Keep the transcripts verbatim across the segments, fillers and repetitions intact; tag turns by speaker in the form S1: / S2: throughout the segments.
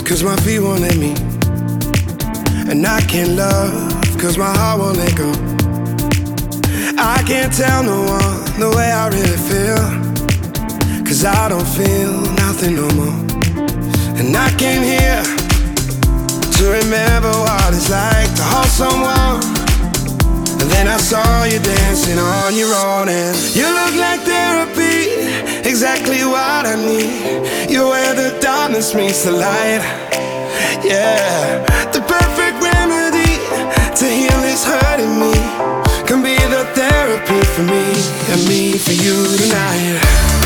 S1: cause my feet won't let me. And I can't love cause my heart won't let go. I can't tell no one the way I really feel, cause I don't feel nothing no more. And I came here to remember what it's like to hold someone. And then I saw you dancing on your own, and you look like therapy, exactly what I need. You're where the darkness meets the light. Yeah, the perfect remedy to heal this hurting me. Can be the therapy for me and me for you tonight.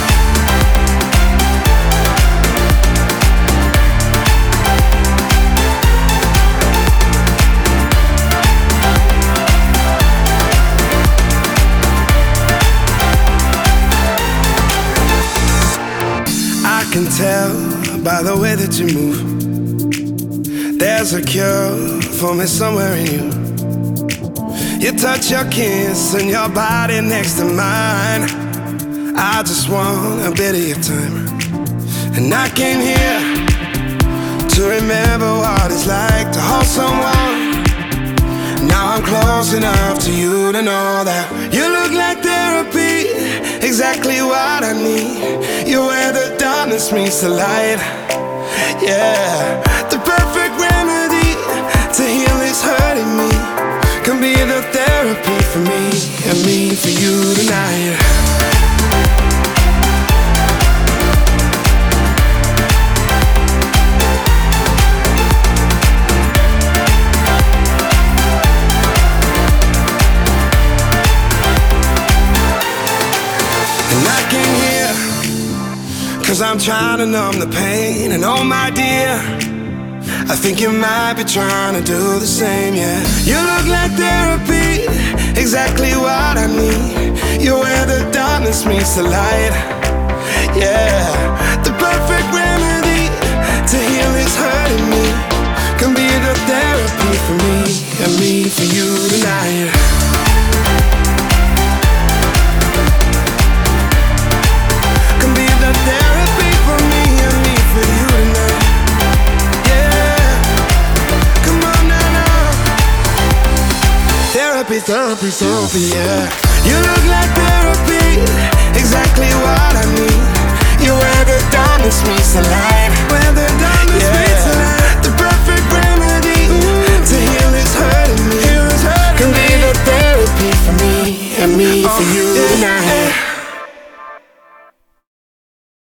S1: I can tell by the way that you move, there's a cure for me somewhere in you. You touch your kiss and your body next to mine. I just want a bit of your time. And I came here to remember what it's like to hold someone. Now I'm close enough to you to know that you look like therapy, exactly what I need. You're where the darkness meets the light. Yeah, the perfect remedy to heal this hurting me. Can be the therapy for me and me for you tonight. And I came here cause I'm trying to numb the pain. And oh my dear, I think you might be trying to do the same, yeah. You look like therapy, exactly what I need. You're where the darkness meets the light. Yeah, the perfect remedy to heal this hurting me. Can be the therapy for me and me for you tonight. Can be the therapy for me and me for you tonight. Therapy, therapy, therapy, yeah. You look like therapy, exactly what I need. You're where the darkness meets the light. Where the darkness yeah. meets the light. The perfect remedy Ooh. to heal this hurting me. Heal this hurting Can me. be the therapy for me and me oh, for you yeah. tonight.